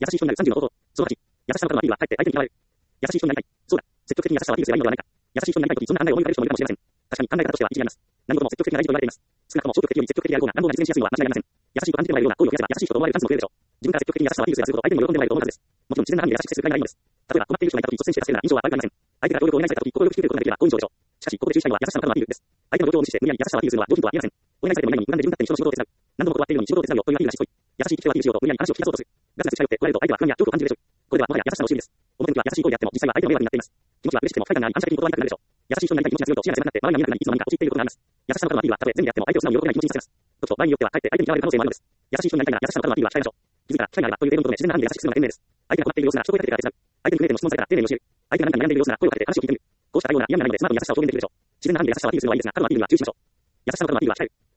優しい人になる30の方法。その8、優しさのためのアピールはかえって相手に嫌われる。優しい人になりたい。そうだ。積極的に優しさをアピールすればいいのではないか。優しい人になりたいとき、そんな考えを思い浮かべる人もいるかもしれません。確かに考え方としては一理あります。何事も積極的な大事と言われています。少なくとも消極的より積極的である方が願望が実現しやすいのは間違いありません。優しいと感じてもらえるような行為を増やせば優しい人と思われるチャンスも増えるでしょう。自分から積極的に優しさをアピールすればするほど相手にも喜んでもらえると思うはずです。もちろん自然な範囲で優しく接するくらいならいいのです。例えば困っている人がいたとき率先して助けるような印象は悪くありません。相手が協力をお願いされたとき快く引き受けることができれば好印象でしょう。しかしここで注意したいのは優しさのためのアピールです。相手の状況を無視して無理やり優しさをアピールするのは上品とは言えません。お願いされてもいないのに無断で自分勝手に人の仕事を手伝う。何度も断っているのに仕事を手伝うよというアピールがしつこい。優しい聞き手をアピールしようと無理やり話を聞き出そうとする。ガツガツ近寄ってこられると相手は不安や恐怖を感じるでしょう。これではもはや優しさの修理です。表向きは優しい行為であっても実際は相手の迷惑になっています。気持ちは嬉しくても不快感があり反射的に断りたくなるでしょう。優しい人になりたい気持ちが強いと視野が狭くなって周りが見えなくなりいつの間にか陥っていることがあります。優しさのためのアピールはたとえ善意であっても相手を素直に喜べない気持ちにさせます。時と場合によってはかえって相手に嫌われる可能性もあるのです。優しい人になりたいなら優しさのためのアピールは控えましょう。気づいたら機会があればという例文のことで自然な範囲で優しくするのが賢明です。相手が困っている様子なら一声かけてから手伝う。相手に不明でも質問されたら丁寧に教える。相手が何か悩んでいる様子なら声をかけて話を聞いてみる。こうした対応なら嫌味がないので素直に優しさを表現できるでしょう。自然な範囲で優しさをアピールするのはいいですが、他のアピールには注意しましょう。優しさのためのアピールは控える。